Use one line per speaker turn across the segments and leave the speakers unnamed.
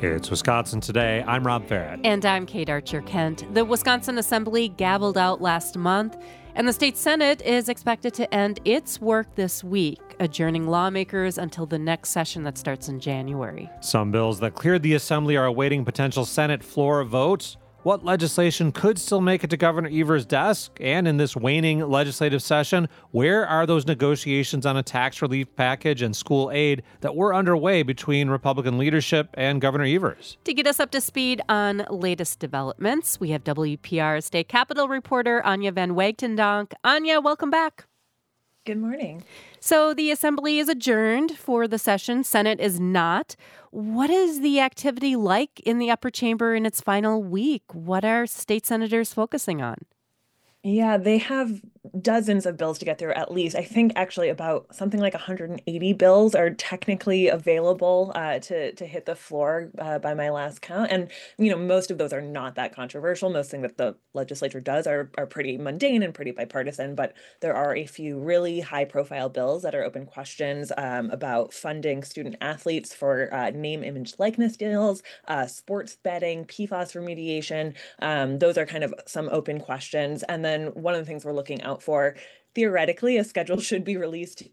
It's Wisconsin Today. I'm Rob Farrett.
And I'm Kate Archer-Kent. The Wisconsin Assembly gavelled out last month, and the state Senate is expected to end its work this week, adjourning lawmakers until the next session that starts in January.
Some bills that cleared the Assembly are awaiting potential Senate floor votes. What legislation could still make it to Governor Evers' desk? And in this waning legislative session, where are those negotiations on a tax relief package and school aid that were underway between Republican leadership and Governor Evers?
To get us up to speed on latest developments, we have WPR State Capitol reporter Anya Van Wagtendonk. Anya, welcome back.
Good morning.
So the Assembly is adjourned for the session. Senate is not. What is the activity like in the upper chamber in its final week? What are state senators focusing on?
Yeah, they have dozens of bills to get through at least. I think actually about something like 180 bills are technically available to hit the floor by my last count. And, most of those are not that controversial. Most things that the legislature does are pretty mundane and pretty bipartisan. But there are a few really high profile bills that are open questions about funding student athletes for name, image, likeness deals, sports betting, PFAS remediation. Those are kind of some open questions. And then one of the things we're looking out for, theoretically, a schedule should be released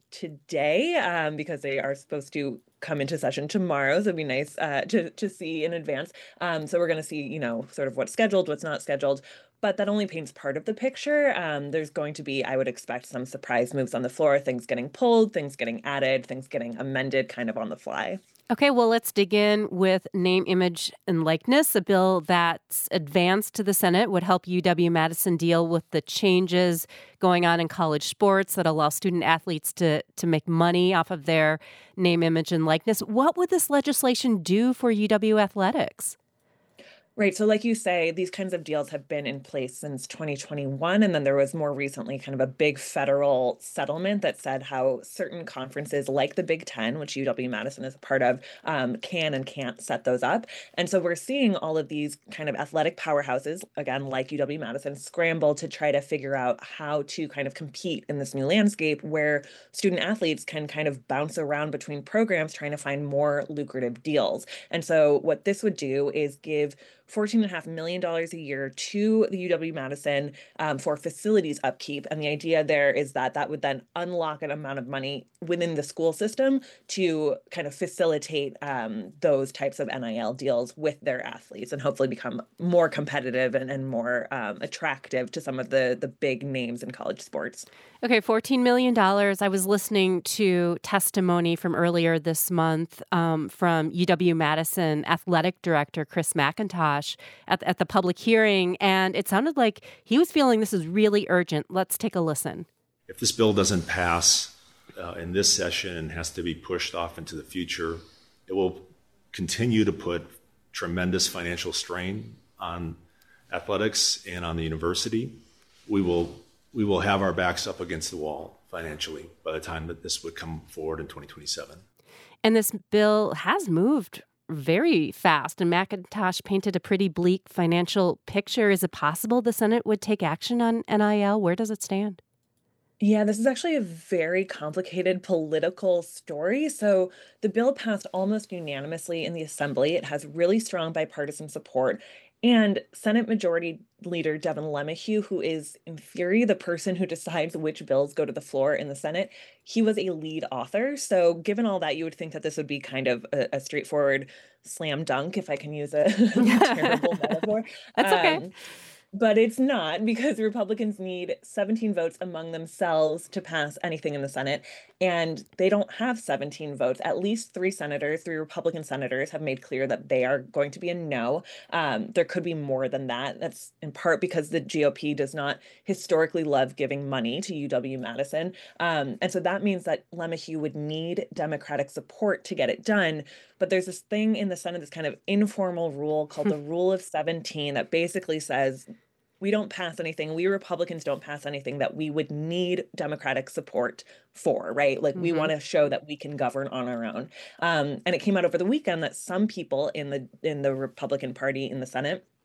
today because they are supposed to come into session tomorrow. So it'd be nice to see in advance. So we're going to see, sort of what's scheduled, what's not scheduled. But that only paints part of the picture. There's going to be, I would expect, some surprise moves on the floor, things getting pulled, things getting added, things getting amended kind of on the fly.
Okay, well, let's dig in with name, image, and likeness. A bill that's advanced to the Senate would help UW-Madison deal with the changes going on in college sports that allow student athletes to make money off of their name, image, and likeness. What would this legislation do for UW athletics?
Right. So like you say, these kinds of deals have been in place since 2021. And then there was more recently kind of a big federal settlement that said how certain conferences like the Big Ten, which UW-Madison is a part of, can and can't set those up. And so we're seeing all of these kind of athletic powerhouses, again, like UW-Madison, scramble to try to figure out how to kind of compete in this new landscape where student athletes can kind of bounce around between programs trying to find more lucrative deals. And so what this would do is give $14.5 million a year to the UW-Madison for facilities upkeep. And the idea there is that that would then unlock an amount of money within the school system to kind of facilitate those types of NIL deals with their athletes and hopefully become more competitive and more attractive to some of the big names in college sports.
Okay, $14 million. I was listening to testimony from earlier this month from UW-Madison athletic director Chris McIntosh at the public hearing, and it sounded like he was feeling this is really urgent. Let's take a listen.
If this bill doesn't pass in this session and has to be pushed off into the future, it will continue to put tremendous financial strain on athletics and on the university. We will have our backs up against the wall financially by the time that this would come forward in 2027.
And this bill has moved very fast, and McIntosh painted a pretty bleak financial picture. Is it possible the Senate would take action on NIL? Where does it stand?
Yeah, this is actually a very complicated political story. So the bill passed almost unanimously in the Assembly. It has really strong bipartisan support. And Senate Majority Leader Devin LeMahieu, who is in theory the person who decides which bills go to the floor in the Senate, he was a lead author. So given all that, you would think that this would be kind of a straightforward slam dunk, if I can use a terrible metaphor.
That's okay.
But it's not, because Republicans need 17 votes among themselves to pass anything in the Senate. And they don't have 17 votes. At least three Republican senators have made clear that they are going to be a no. There could be more than that. That's in part because the GOP does not historically love giving money to UW-Madison. And so that means that LeMahieu would need Democratic support to get it done. But there's this thing in the Senate, this kind of informal rule called the Rule of 17 that basically says we don't pass anything. We Republicans don't pass anything that we would need Democratic support for, right? Like we want to show that we can govern on our own. And it came out over the weekend that some people in the Republican Party in the Senate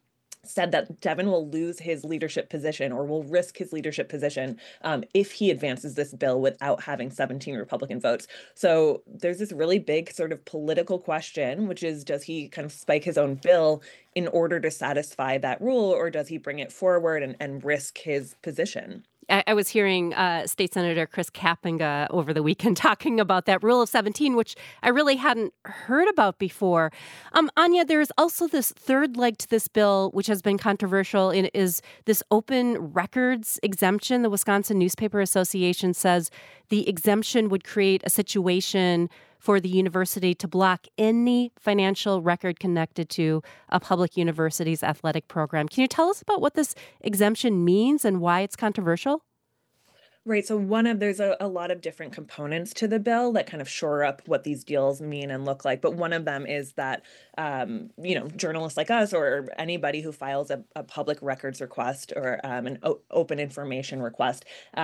said that Devin will lose his leadership position or will risk his leadership position if he advances this bill without having 17 Republican votes. So there's this really big sort of political question, which is, does he kind of spike his own bill in order to satisfy that rule, or does he bring it forward and risk his position?
I was hearing State Senator Chris Kapenga over the weekend talking about that rule of 17, which I really hadn't heard about before. Anya, there's also this third leg to this bill, which has been controversial, and is this open records exemption. The Wisconsin Newspaper Association says the exemption would create a situation for the university to block any financial record connected to a public university's athletic program. Can you tell us about what this exemption means and why it's controversial?
Right. So there's a lot of different components to the bill that kind of shore up what these deals mean and look like. But one of them is that, journalists like us or anybody who files a public records request or an open information request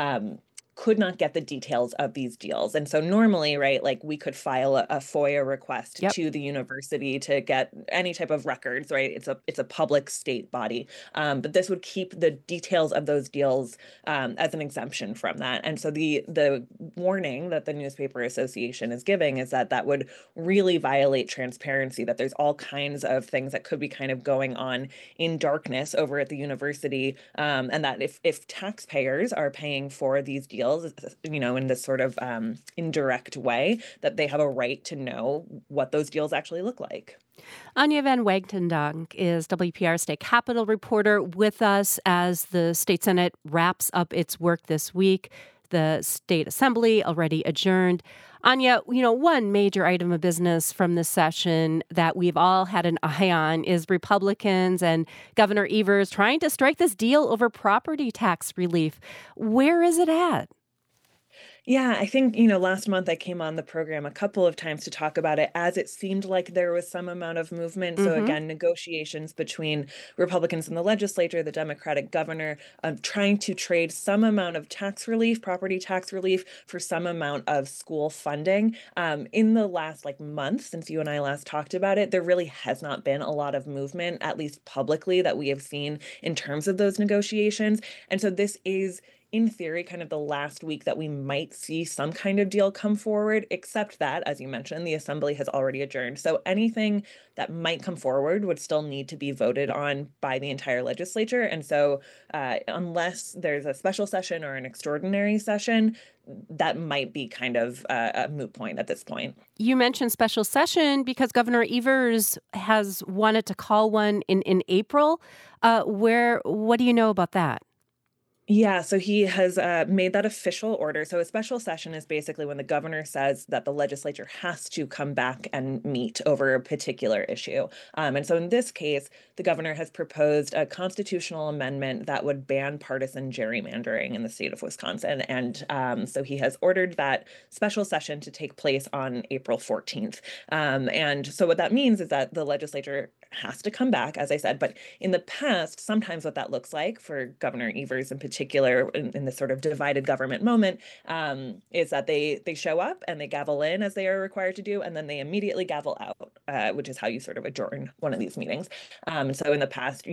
could not get the details of these deals. And so normally, right, like we could file a FOIA request to the university to get any type of records, right? It's a public state body. But this would keep the details of those deals as an exemption from that. And so the warning that the Newspaper Association is giving is that would really violate transparency, that there's all kinds of things that could be kind of going on in darkness over at the university. And that if taxpayers are paying for these deals, in this sort of indirect way, that they have a right to know what those deals actually look like.
Anya Van Wagendonk is WPR State Capitol reporter with us as the State Senate wraps up its work this week. The State Assembly already adjourned. Anya, one major item of business from this session that we've all had an eye on is Republicans and Governor Evers trying to strike this deal over property tax relief. Where is it at?
Yeah, I think, last month I came on the program a couple of times to talk about it as it seemed like there was some amount of movement. So again, negotiations between Republicans in the legislature, the Democratic governor, trying to trade some amount of tax relief, property tax relief, for some amount of school funding. In the last month since you and I last talked about it, there really has not been a lot of movement, at least publicly, that we have seen in terms of those negotiations. And so this is, in theory, kind of the last week that we might see some kind of deal come forward, except that, as you mentioned, the Assembly has already adjourned. So anything that might come forward would still need to be voted on by the entire legislature. And so unless there's a special session or an extraordinary session, that might be kind of a moot point at this point.
You mentioned special session because Governor Evers has wanted to call one in April. What do you know about that?
Yeah, so he has made that official order. So a special session is basically when the governor says that the legislature has to come back and meet over a particular issue. And so in this case, the governor has proposed a constitutional amendment that would ban partisan gerrymandering in the state of Wisconsin. And so he has ordered that special session to take place on April 14th. And so what that means is that the legislature has to come back, as I said. But in the past, sometimes what that looks like for Governor Evers in particular, in this sort of divided government moment, is that they show up and they gavel in as they are required to do, and then they immediately gavel out, which is how you sort of adjourn one of these meetings. So in the past,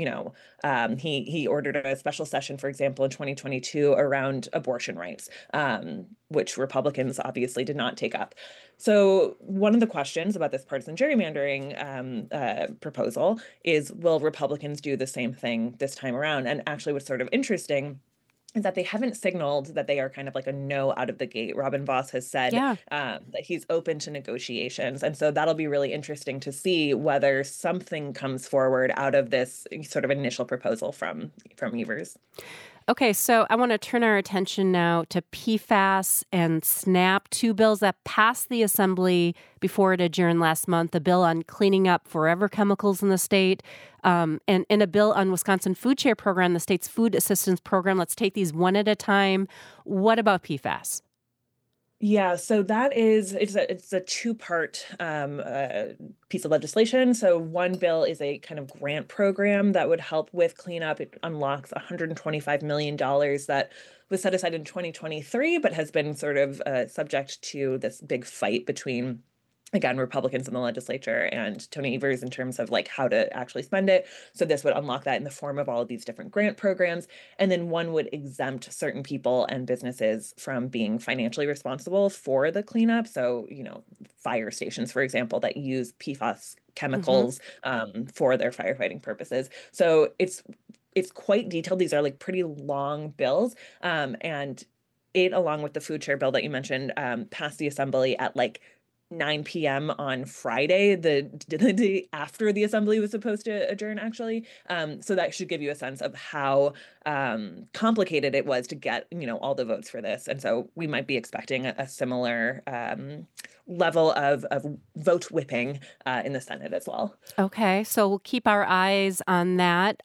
he ordered a special session, for example, in 2022 around abortion rights, which Republicans obviously did not take up. So one of the questions about this partisan gerrymandering proposal is, will Republicans do the same thing this time around? And actually what's sort of interesting is that they haven't signaled that they are kind of like a no out of the gate. Robin Vos has said that he's open to negotiations. And so that'll be really interesting to see whether something comes forward out of this sort of initial proposal from Evers.
Okay, so I want to turn our attention now to PFAS and SNAP, two bills that passed the Assembly before it adjourned last month, a bill on cleaning up forever chemicals in the state, and a bill on Wisconsin Food Share Program, the state's food assistance program. Let's take these one at a time. What about PFAS?
Yeah, so it's a two-part piece of legislation. So one bill is a kind of grant program that would help with cleanup. It unlocks $125 million that was set aside in 2023, but has been sort of subject to this big fight between again, Republicans in the legislature and Tony Evers in terms of like how to actually spend it. So this would unlock that in the form of all of these different grant programs. And then one would exempt certain people and businesses from being financially responsible for the cleanup. So, fire stations, for example, that use PFAS chemicals for their firefighting purposes. So it's quite detailed. These are like pretty long bills. And it, along with the food share bill that you mentioned, passed the assembly at like 9 p.m. on Friday, the day after the assembly was supposed to adjourn, actually. So that should give you a sense of how complicated it was to get, all the votes for this. And so we might be expecting a similar level of vote whipping in the Senate as well.
Okay, so we'll keep our eyes on that.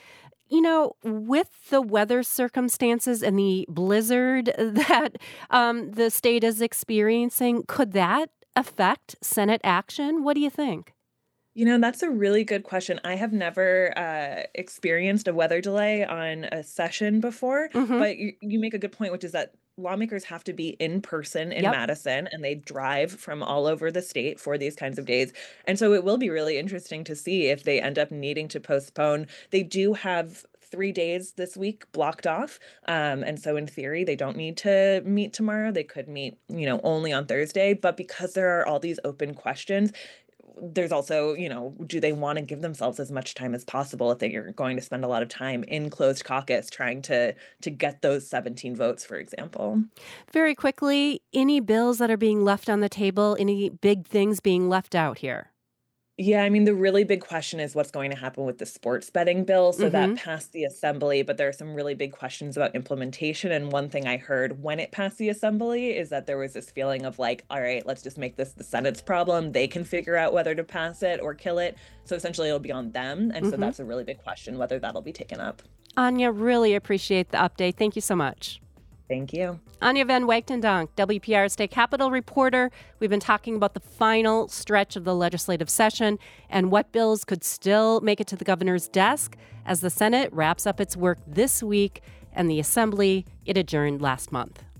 With the weather circumstances and the blizzard that the state is experiencing, could that affect Senate action? What do you think?
That's a really good question. I have never experienced a weather delay on a session before, but you make a good point, which is that lawmakers have to be in person in Madison, and they drive from all over the state for these kinds of days. And so it will be really interesting to see if they end up needing to postpone. They do have 3 days this week blocked off. And so in theory, they don't need to meet tomorrow. They could meet, only on Thursday. But because there are all these open questions, there's also, do they want to give themselves as much time as possible if they are going to spend a lot of time in closed caucus trying to get those 17 votes, for example?
Very quickly, any bills that are being left on the table, any big things being left out here?
Yeah, I mean, the really big question is what's going to happen with the sports betting bill. So that passed the assembly, but there are some really big questions about implementation. And one thing I heard when it passed the assembly is that there was this feeling of like, all right, let's just make this the Senate's problem. They can figure out whether to pass it or kill it. So essentially it'll be on them. And so that's a really big question, whether that'll be taken up.
Anya, really appreciate the update. Thank you so much.
Thank you.
Anya Van Wagtendonk, WPR State Capitol reporter. We've been talking about the final stretch of the legislative session and what bills could still make it to the governor's desk as the Senate wraps up its work this week and the Assembly, it adjourned last month.